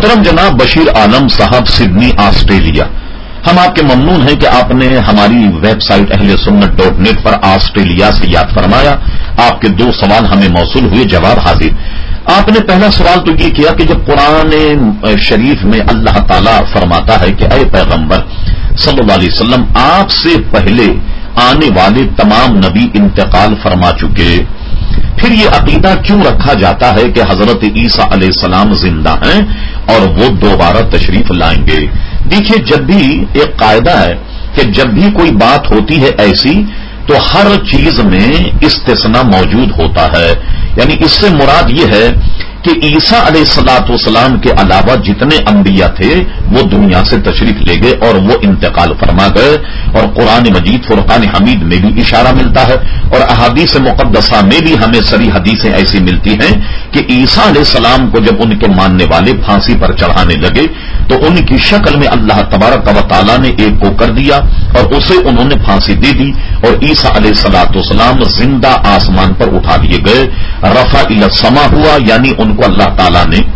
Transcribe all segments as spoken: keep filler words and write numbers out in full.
محترم جناب بشیر عالم صاحب سڈنی آسٹریلیا، ہم آپ کے ممنون ہیں کہ آپ نے ہماری ویب سائٹ اہل سنت ڈاٹ نیٹ پر آسٹریلیا سے یاد فرمایا. آپ کے دو سوال ہمیں موصول ہوئے، جواب حاضر. آپ نے پہلا سوال تو یہ کیا کہ جب قرآن شریف میں اللہ تعالی فرماتا ہے کہ اے پیغمبر صلی اللہ علیہ وسلم آپ سے پہلے آنے والے تمام نبی انتقال فرما چکے، پھر یہ عقیدہ کیوں رکھا جاتا ہے کہ حضرت عیسیٰ علیہ السلام زندہ ہیں اور وہ دوبارہ تشریف لائیں گے؟ دیکھیے، جب بھی ایک قاعدہ ہے کہ جب بھی کوئی بات ہوتی ہے ایسی تو ہر چیز میں استثناء موجود ہوتا ہے. یعنی اس سے مراد یہ ہے کہ عیسیٰ علیہ الصلوۃ والسلام کے علاوہ جتنے انبیاء تھے وہ دنیا سے تشریف لے گئے اور وہ انتقال فرما گئے. اور قرآن مجید فرقان حمید میں بھی اشارہ ملتا ہے اور احادیث مقدسہ میں بھی ہمیں سری حدیثیں ایسی ملتی ہیں کہ عیسیٰ علیہ السلام کو جب ان کے ماننے والے پھانسی پر چڑھانے لگے تو ان کی شکل میں اللہ تبارک و تعالیٰ نے ایک کو کر دیا اور اسے انہوں نے پھانسی دے دی اور عیسیٰ علیہ الصلوۃ والسلام زندہ آسمان پر اٹھا لیے گئے. رفع الی السماء ہوا، یعنی ان کو اللہ تعالیٰ نے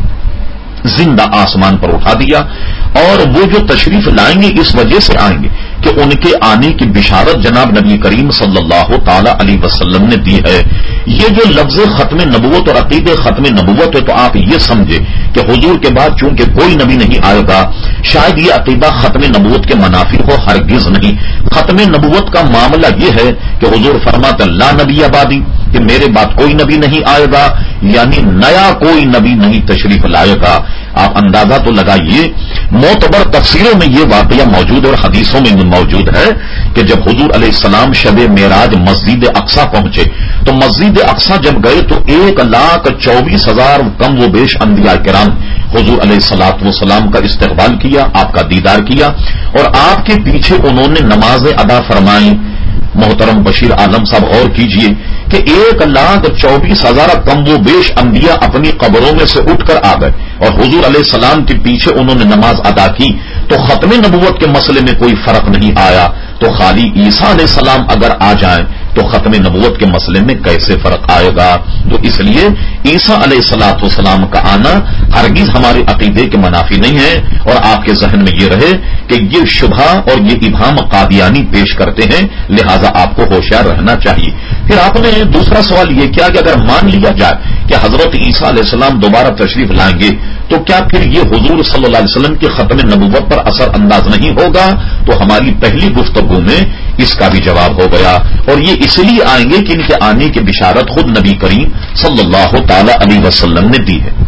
زندہ آسمان پر اٹھا دیا. اور وہ جو تشریف لائیں گے اس وجہ سے آئیں گے کہ ان کے آنے کی بشارت جناب نبی کریم صلی اللہ تعالی علیہ وسلم نے دی ہے. یہ جو لفظ ختم نبوت اور عقیدے ختم نبوت ہے تو آپ یہ سمجھے کہ حضور کے بعد چونکہ کوئی نبی نہیں آئے گا شاید یہ عقیدہ ختم نبوت کے منافی ہو، ہرگز نہیں. ختم نبوت کا معاملہ یہ ہے کہ حضور فرماتے لا نبی آبادی، کہ میرے بعد کوئی نبی نہیں آئے گا، یعنی نیا کوئی نبی نہیں تشریف لائے گا. آپ اندازہ تو لگائیے، معتبر تفسیروں میں یہ واقعہ موجود اور حدیثوں میں موجود ہے کہ جب حضور علیہ السلام شب معراج مسجد اقصی پہنچے تو مسجد اقصی جب گئے تو ایک لاکھ چوبیس ہزار کم و بیش انبیاء کرام حضور علیہ الصلوۃ والسلام کا استقبال کیا، آپ کا دیدار کیا اور آپ کے پیچھے انہوں نے نمازیں ادا فرمائیں. محترم بشیر عالم صاحب غور کیجئے کہ ایک لاکھ چوبیس ہزار کم و بیش انبیاء اپنی قبروں میں سے اٹھ کر آ گئے اور حضور علیہ السلام کے پیچھے انہوں نے نماز ادا کی. تو ختم نبوت کے مسئلے میں کوئی فرق نہیں آیا. تو خالی عیسیٰ علیہ السلام اگر آ جائیں تو ختم نبوت کے مسئلے میں کیسے فرق آئے گا؟ تو اس لیے عیسیٰ علیہ الصلوۃ والسلام کا آنا ہرگز ہمارے عقیدے کے منافی نہیں ہے. اور آپ کے ذہن میں یہ رہے کہ یہ شبہ اور یہ ابہام قادیانی پیش کرتے ہیں، لہذا آپ کو ہوشیار رہنا چاہیے. پھر آپ نے دوسرا سوال یہ کیا کہ اگر مان لیا جائے کہ حضرت عیسیٰ علیہ السلام دوبارہ تشریف لائیں گے تو کیا پھر یہ حضور صلی اللہ علیہ وسلم کی ختم نبوت پر اثر انداز نہیں ہوگا؟ تو ہماری پہلی گفتگو میں اس کا بھی جواب ہو گیا. اور یہ اس لیے آئیں گے کہ ان کے آنے کی بشارت خود نبی کریم صلی اللہ تعالی علیہ وسلم نے دی ہے.